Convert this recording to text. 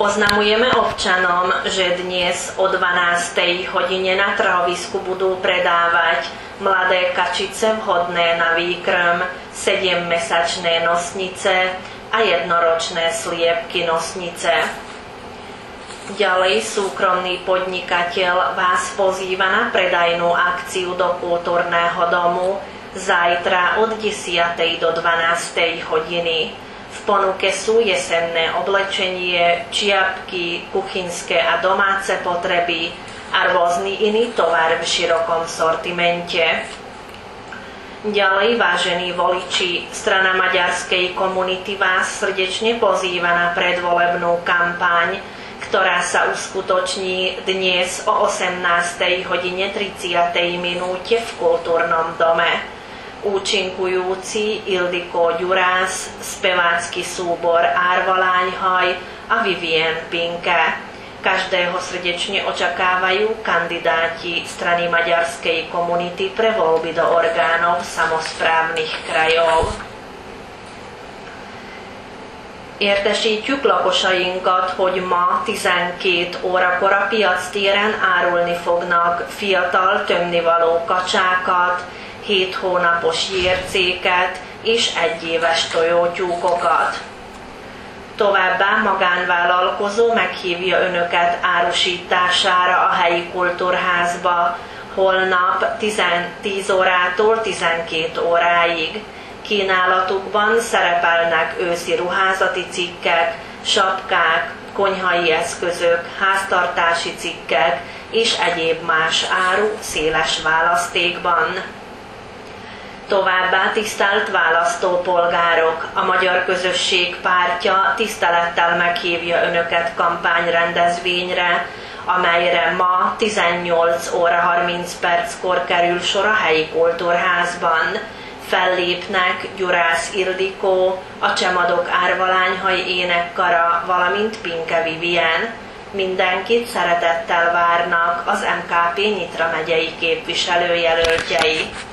Oznamujeme občanom, že dnes o 12. hodine na trhovisku budú predávať mladé kačice vhodné na výkrm, 7-mesačné nosnice a jednoročné sliepky nosnice. Ďalej súkromný podnikateľ vás pozýva na predajnú akciu do kultúrneho domu zajtra od 10. do 12. hodiny. V ponuke sú jesenné oblečenie, čiapky, kuchynské a domáce potreby a rôzny iný tovar v širokom sortimente. Ďalej, vážení voliči, strana maďarskej komunity vás srdečne pozýva na predvolebnú kampaň, ktorá sa uskutoční dnes o 18:30 v kultúrnom dome. Účinkujúci Ildiko Ďurás, spevácky súbor Árva Lányhaj a Vivien Pinke. Každého srdečne očakávajú kandidáti strany maďarskei komunity pre voľby do orgánov samosprávnych krajov. Értesítjük lakosainkat, hogy ma 12 órakor a piactéren árulni fognak fiatal tömnivaló kacsákat, 7 hónapos jércéket és 1 éves tojótyúkokat. Továbbá magánvállalkozó meghívja önöket árusítására a helyi kultúrházba holnap 10 órától 12 óráig. Kínálatukban szerepelnek őszi ruházati cikkek, sapkák, konyhai eszközök, háztartási cikkek és egyéb más áru széles választékban. Továbbá, tisztelt választópolgárok, a Magyar Közösség Pártja tisztelettel meghívja önöket kampányrendezvényre, amelyre ma 18 óra 30 perckor kerül sor a helyi kultúrházban. Fellépnek Gyurász Ildikó, a Csemadok Árva Lányhaj énekkara, valamint Pinke Vivien. Mindenkit szeretettel várnak az MKP Nyitra megyei képviselőjelöltjei.